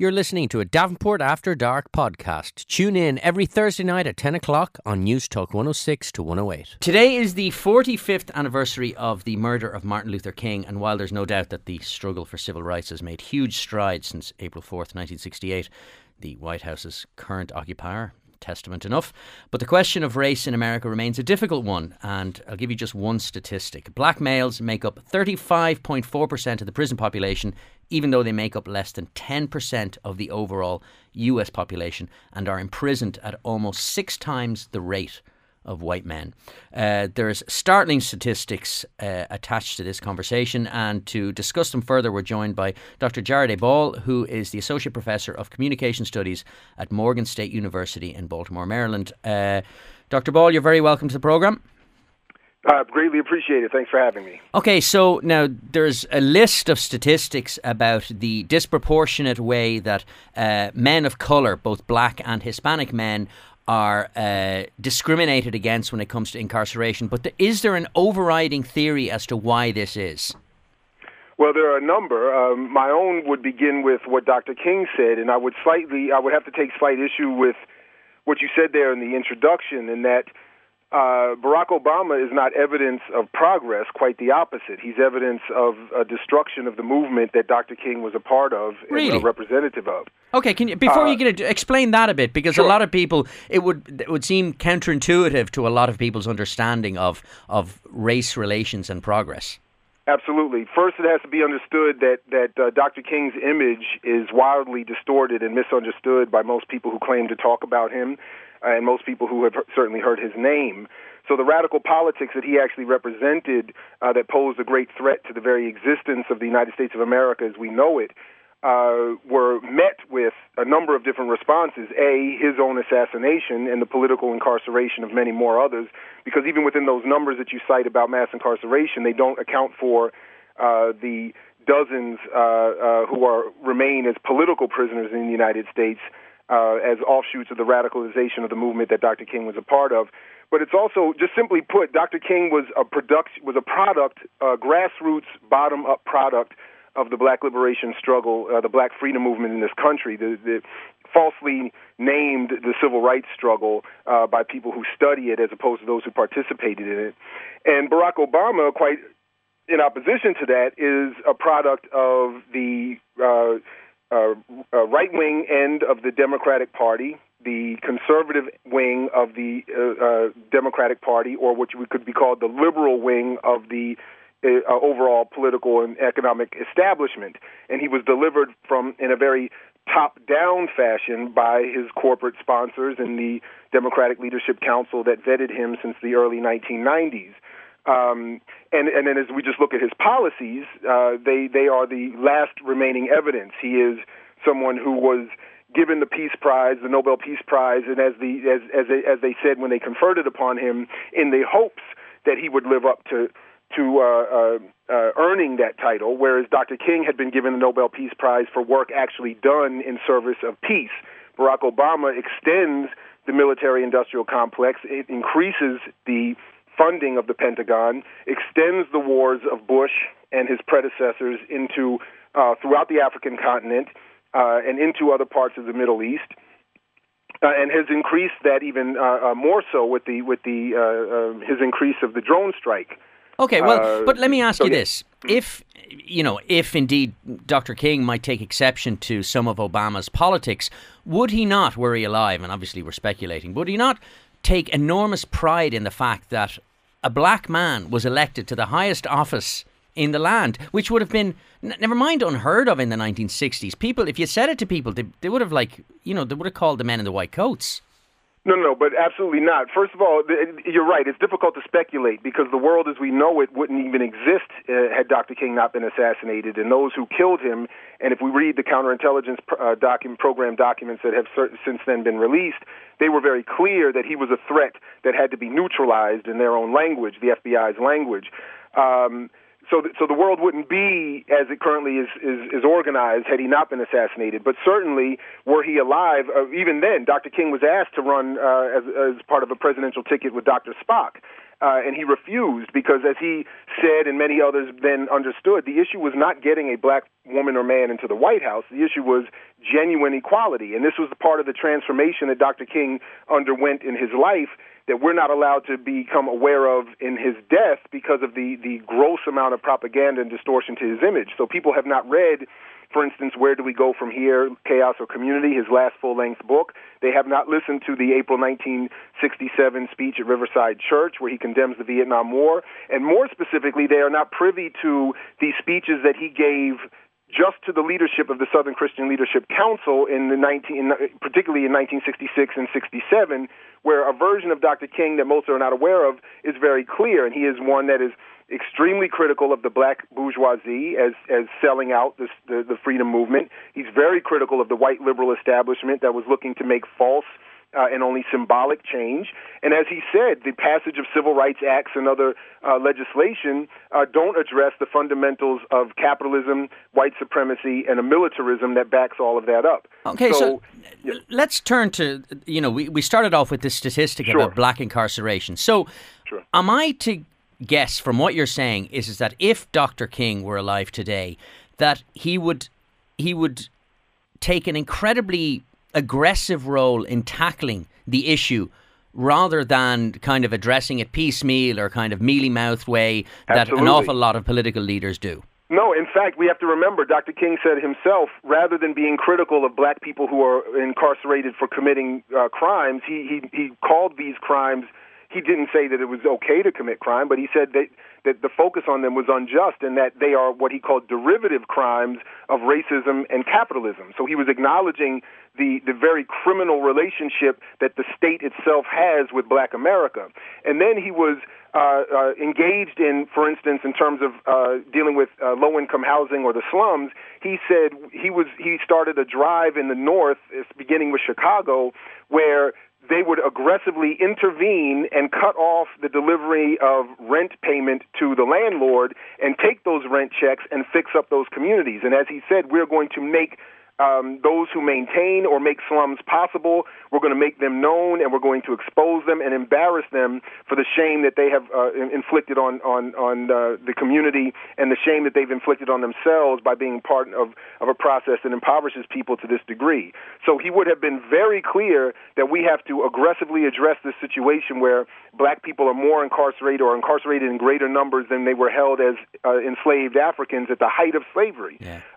You're listening to a Davenport After Dark podcast. Tune in every Thursday night at 10 o'clock on News Talk 106 to 108. Today is the 45th anniversary of the murder of Martin Luther King, and while there's no doubt that the struggle for civil rights has made huge strides since April 4th, 1968, the White House's current occupier, testament enough. But the question of race in America remains a difficult one, and I'll give you just one statistic. Black males make up 35.4% of the prison population, even though they make up less than 10% of the overall US population and are imprisoned at almost 6 times the rate of white men. There's startling statistics attached to this conversation, and to discuss them further, we're joined by Dr. Jarrad Ball, who is the Associate Professor of Communication Studies at Morgan State University in Baltimore, Maryland. Dr. Ball, you're very welcome to the programme. Greatly appreciate it. Thanks for having me. Okay, so now there's a list of statistics about the disproportionate way that men of colour, both black and Hispanic men, are discriminated against when it comes to incarceration. But is there an overriding theory as to why this is? Well, there are a number. My own would begin with what Dr. King said, and I would have to take slight issue with what you said there in the introduction, in that Barack Obama is not evidence of progress, quite the opposite. He's evidence of a destruction of the movement that Dr. King was a part of and a representative of. Okay, before you get to explain that a bit, because sure. A lot of people, it would seem counterintuitive to a lot of people's understanding of race relations and progress. Absolutely. First, it has to be understood that Dr. King's image is wildly distorted and misunderstood by most people who claim to talk about him, and most people who have certainly heard his name. So the radical politics that he actually represented that posed a great threat to the very existence of the United States of America as we know it were met with a number of different responses. A, his own assassination and the political incarceration of many more others, because even within those numbers that you cite about mass incarceration, they don't account for the dozens who remain as political prisoners in the United States, as offshoots of the radicalization of the movement that Dr. King was a part of. But it's also, just simply put, Dr. King was a grassroots, bottom-up product of the black liberation struggle, the black freedom movement in this country, the falsely named the civil rights struggle by people who study it as opposed to those who participated in it. And Barack Obama, quite in opposition to that, is a product of the right-wing end of the Democratic Party, the conservative wing of the Democratic Party, or what could be called the liberal wing of the overall political and economic establishment. And he was delivered in a very top-down fashion by his corporate sponsors and the Democratic Leadership Council that vetted him since the early 1990s. And then as we just look at his policies, they are the last remaining evidence. He is someone who was given the Peace Prize, the Nobel Peace Prize, and as they said when they conferred it upon him, in the hopes that he would live up to earning that title, whereas Dr. King had been given the Nobel Peace Prize for work actually done in service of peace. Barack Obama extends the military-industrial complex. It increases the funding of the Pentagon, extends the wars of Bush and his predecessors into throughout the African continent and into other parts of the Middle East, and has increased that even more so with his increase of the drone strike. Okay, well, but let me ask you this. If indeed Dr. King might take exception to some of Obama's politics, would he not, were he alive, and obviously we're speculating, would he not take enormous pride in the fact that a black man was elected to the highest office in the land, which would have been, never mind unheard of in the 1960s. People, if you said it to people, they would have they would have called the men in the white coats. No, but absolutely not. First of all, you're right. It's difficult to speculate because the world as we know it wouldn't even exist had Dr. King not been assassinated. And those who killed him, and if we read the counterintelligence program documents that have since then been released, they were very clear that he was a threat that had to be neutralized in their own language, the FBI's language. So the world wouldn't be as it currently is organized had he not been assassinated. But certainly, were he alive, even then, Dr. King was asked to run as part of a presidential ticket with Dr. Spock. And he refused because, as he said and many others then understood, the issue was not getting a black woman or man into the White House. The issue was genuine equality. And this was part of the transformation that Dr. King underwent in his life that we're not allowed to become aware of in his death because of the gross amount of propaganda and distortion to his image. So people have not read, for instance, Where Do We Go From Here, Chaos or Community, his last full-length book. They have not listened to the April 1967 speech at Riverside Church where he condemns the Vietnam War. And more specifically, they are not privy to the speeches that he gave just to the leadership of the Southern Christian Leadership Council particularly in 1966 and 67, where a version of Dr. King that most are not aware of is very clear, and he is one that is extremely critical of the black bourgeoisie as selling out the freedom movement. He's very critical of the white liberal establishment that was looking to make false and only symbolic change. And as he said, the passage of civil rights acts and other legislation don't address the fundamentals of capitalism, white supremacy, and a militarism that backs all of that up. Okay, so let's turn to, we started off with this statistic about black incarceration. So am I to guess from what you're saying is that if Dr. King were alive today, that he would take an incredibly aggressive role in tackling the issue rather than kind of addressing it piecemeal or kind of mealy-mouthed way that an awful lot of political leaders do? No, in fact, we have to remember Dr. King said himself, rather than being critical of black people who are incarcerated for committing crimes, he called these crimes. He didn't say that it was okay to commit crime, but he said that the focus on them was unjust and that they are what he called derivative crimes of racism and capitalism. So he was acknowledging the very criminal relationship that the state itself has with black America. And then he was engaged in, for instance, in terms of dealing with low-income housing or the slums. He said he started a drive in the North, beginning with Chicago, where they would aggressively intervene and cut off the delivery of rent payment to the landlord and take those rent checks and fix up those communities. And as he said, we're going to make those who maintain or make slums possible, we're going to make them known, and we're going to expose them and embarrass them for the shame that they have inflicted on the community and the shame that they've inflicted on themselves by being part of a process that impoverishes people to this degree. So he would have been very clear that we have to aggressively address this situation where black people are more incarcerated or incarcerated in greater numbers than they were held as enslaved Africans at the height of slavery,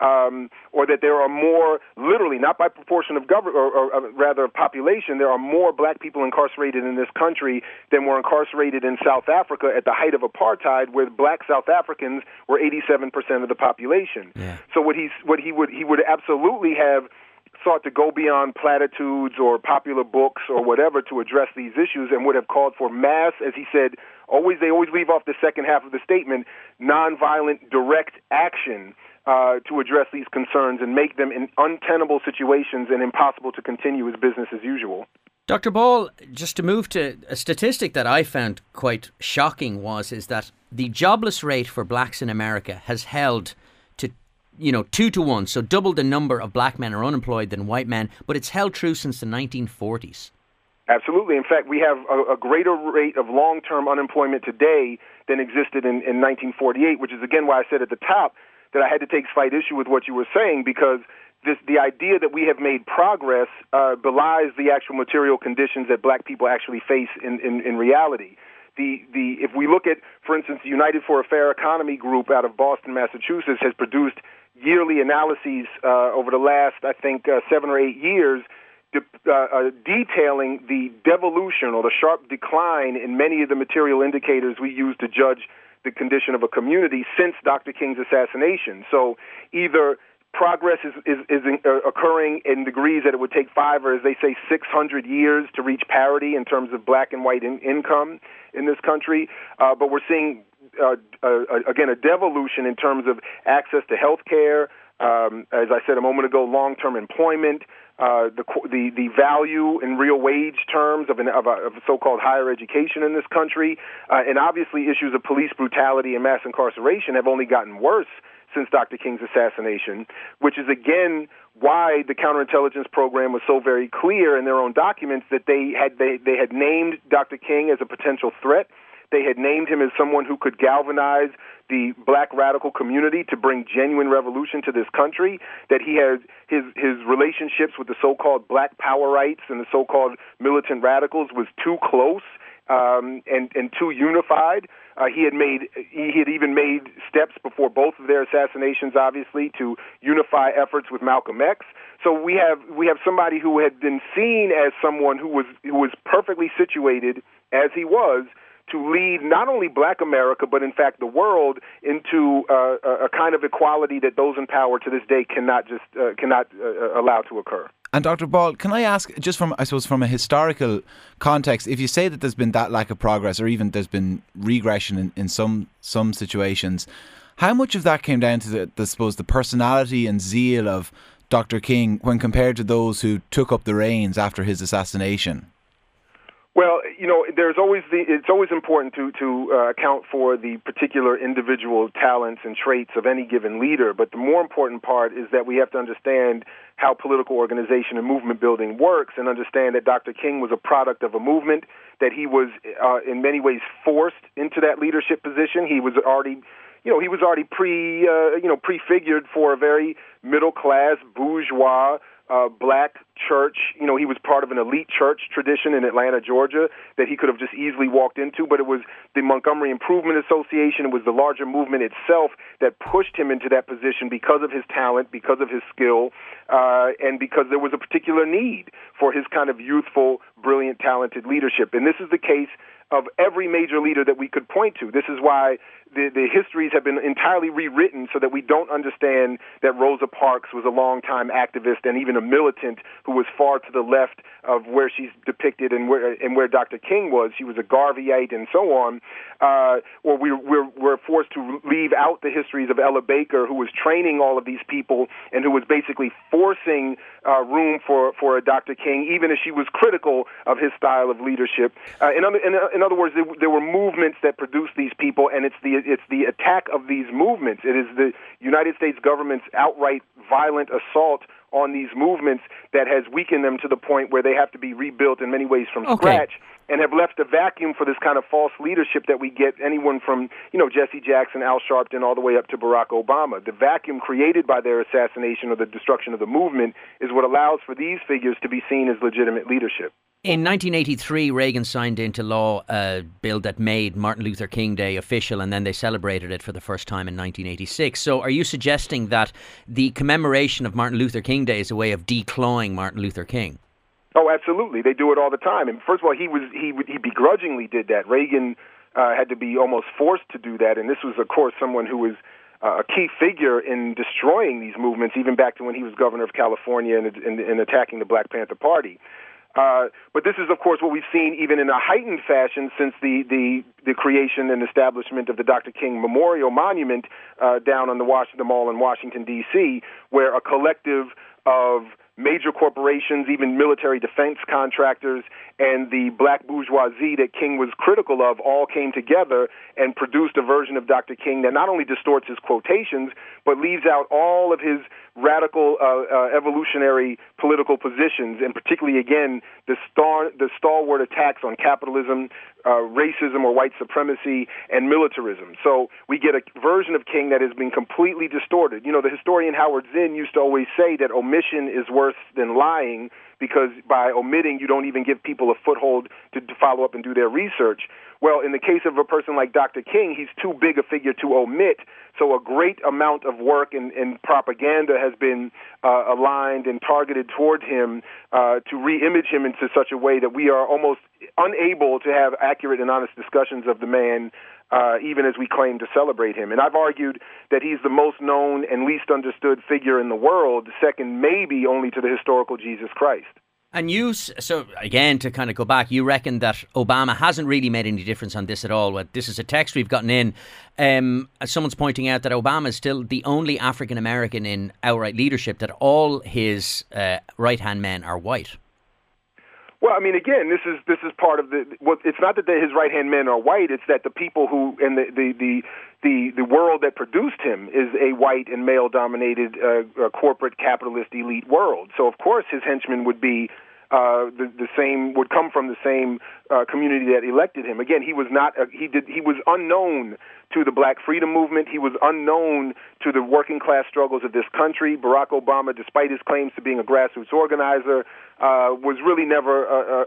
or that there are more, literally, not by proportion of government, or rather population, there are more black people incarcerated in this country than were incarcerated in South Africa at the height of apartheid, where black South Africans were 87% of the population. Yeah. So he would absolutely have sought to go beyond platitudes or popular books or whatever to address these issues, and would have called for mass, as he said, they always leave off the second half of the statement, nonviolent direct action to address these concerns and make them in untenable situations and impossible to continue as business as usual. Dr. Ball, just to move to a statistic that I found quite shocking is that the jobless rate for blacks in America has held to 2-to-1, so double the number of black men are unemployed than white men, but it's held true since the 1940s. Absolutely. In fact, we have a greater rate of long-term unemployment today than existed in 1948, which is, again, why I said at the top that I had to take slight issue with what you were saying, because the idea that we have made progress belies the actual material conditions that black people actually face in reality. If we look at, for instance, the United for a Fair Economy group out of Boston, Massachusetts, has produced yearly analyses over the last, I think, 7 or 8 years, detailing the devolution or the sharp decline in many of the material indicators we use to judge the condition of a community since Dr. King's assassination. So either progress is occurring in degrees that it would take 5 or, as they say, 600 years to reach parity in terms of black and white income in this country, but we're seeing, again, a devolution in terms of access to health care, as I said a moment ago, long-term employment, the value in real wage terms of a so-called higher education in this country, and obviously issues of police brutality and mass incarceration have only gotten worse since Dr. King's assassination, which is again why the counterintelligence program was so very clear in their own documents that they had named Dr. King as a potential threat. They had named him as someone who could galvanize the black radical community to bring genuine revolution to this country, that he had his relationships with the so-called black powerites and the so-called militant radicals was too close and too unified. He had even made steps before both of their assassinations, obviously, to unify efforts with Malcolm X. So we have somebody who had been seen as someone who was perfectly situated, as he was, to lead not only black America, but in fact the world into a kind of equality that those in power to this day cannot allow to occur. And Dr. Ball, can I ask, just from a historical context, if you say that there's been that lack of progress, or even there's been regression in some situations, how much of that came down to the personality and zeal of Dr. King when compared to those who took up the reins after his assassination? Well, it's always important to account for the particular individual talents and traits of any given leader. But the more important part is that we have to understand how political organization and movement building works, and understand that Dr. King was a product of a movement, that he was in many ways forced into that leadership position. He was already prefigured for a very middle class bourgeois black church. He was part of an elite church tradition in Atlanta, Georgia, that he could have just easily walked into, but it was the Montgomery Improvement Association, it was the larger movement itself that pushed him into that position because of his talent, because of his skill, and because there was a particular need for his kind of youthful, brilliant, talented leadership. And this is the case of every major leader that we could point to. This is why the histories have been entirely rewritten so that we don't understand that Rosa Parks was a longtime activist and even a militant who was far to the left of where she's depicted and where Dr. King was. She was a Garveyite and so on. Or we're forced to leave out the histories of Ella Baker, who was training all of these people and who was basically forcing room for a Dr. King, even as she was critical of his style of leadership. In other words, there were movements that produced these people, and it's the attack of these movements. It is the United States government's outright violent assault on these movements that has weakened them to the point where they have to be rebuilt in many ways from scratch, and have left a vacuum for this kind of false leadership that we get anyone from, Jesse Jackson, Al Sharpton, all the way up to Barack Obama. The vacuum created by their assassination or the destruction of the movement is what allows for these figures to be seen as legitimate leadership. In 1983, Reagan signed into law a bill that made Martin Luther King Day official, and then they celebrated it for the first time in 1986. So are you suggesting that the commemoration of Martin Luther King Day is a way of declawing Martin Luther King? Oh, absolutely. They do it all the time. And first of all, he begrudgingly did that. Reagan had to be almost forced to do that. And this was, of course, someone who was a key figure in destroying these movements, even back to when he was governor of California and attacking the Black Panther Party. But this is, of course, what we've seen even in a heightened fashion since the creation and establishment of the Dr. King Memorial Monument down on the Washington Mall in Washington, D.C., where a collective of major corporations, even military defense contractors, and the black bourgeoisie that King was critical of all came together and produced a version of Dr. King that not only distorts his quotations, but leaves out all of his radical evolutionary political positions, and particularly, again, the stalwart attacks on capitalism, racism or white supremacy, and militarism. So we get a version of King that has been completely distorted. The historian Howard Zinn used to always say that omission is worse than lying, because by omitting, you don't even give people a foothold to follow up and do their research. Well, in the case of a person like Dr. King, he's too big a figure to omit, so a great amount of work and propaganda has been aligned and targeted toward him to re-image him into such a way that we are almost unable to have accurate and honest discussions of the man, even as we claim to celebrate him. And I've argued that he's the most known and least understood figure in the world, second maybe only to the historical Jesus Christ. And so again, to kind of go back, you reckon that Obama hasn't really made any difference on this at all. This is a text we've gotten in. Someone's pointing out that Obama is still the only African American in outright leadership, that all his right-hand men are white. Well, I mean, again, this is part of the. Well, it's not that his right-hand men are white; it's that the people who and the world that produced him is a white and male-dominated corporate capitalist elite world. So, of course, his henchmen would be the same, would come from the same community that elected him. Again, he was not. He was unknown to the Black Freedom Movement. He was unknown to the working class struggles of this country. Barack Obama, despite his claims to being a grassroots organizer, was really never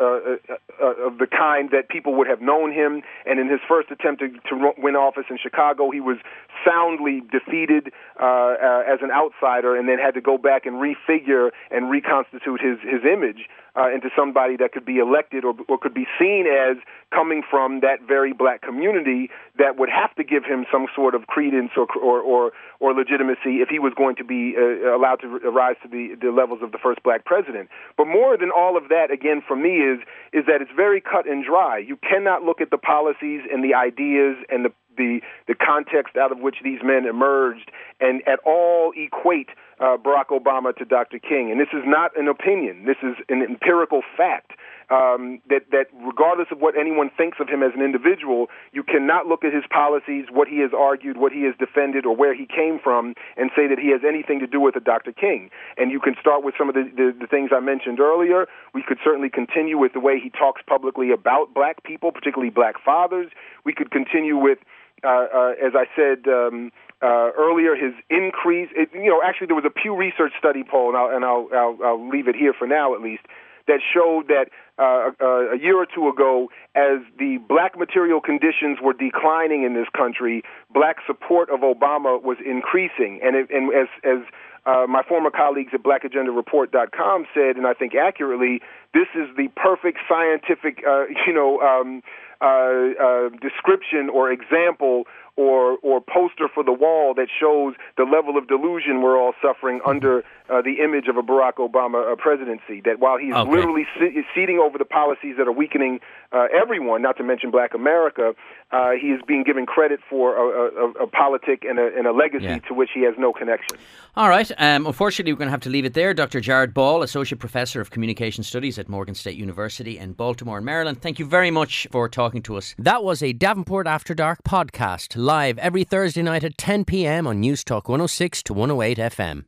of the kind that people would have known him. And in his first attempt to win office in Chicago, he was soundly defeated as an outsider, and then had to go back and refigure and reconstitute his image into somebody that could be elected or could be seen as coming from that very Black community that would have to give him some sort of credence or legitimacy if he was going to be allowed to rise to the levels of the first Black president. But more than all of that, again, for me, is that it's very cut and dry. You cannot look at the policies and the ideas and the context out of which these men emerged and at all equate Barack Obama to Dr. King. And this is not an opinion. This is an empirical fact. That regardless of what anyone thinks of him as an individual, you cannot look at his policies, what he has argued, what he has defended, or where he came from, and say that he has anything to do with a Dr. King. And you can start with some of the things I mentioned earlier. We could certainly continue with the way he talks publicly about Black people, particularly Black fathers. We could continue with, as I said earlier, his increase. Actually, there was a Pew Research study poll, and I'll leave it here for now at least, that showed that a year or two ago, as the Black material conditions were declining in this country, Black support of Obama was increasing. And as my former colleagues at blackagendareport.com said, and I think accurately, this is the perfect scientific, description or example or poster for the wall that shows the level of delusion we're all suffering under the image of a Barack Obama presidency. That while he's literally ceding over the policies that are weakening everyone, not to mention Black America, he is being given credit for a politic and a legacy to which he has no connection. All right. Unfortunately, we're going to have to leave it there. Dr. Jared Ball, Associate Professor of Communication Studies at Morgan State University in Baltimore, Maryland. Thank you very much for talking to us. That was a Davenport After Dark podcast, live every Thursday night at 10 p.m. on News Talk 106 to 108 FM.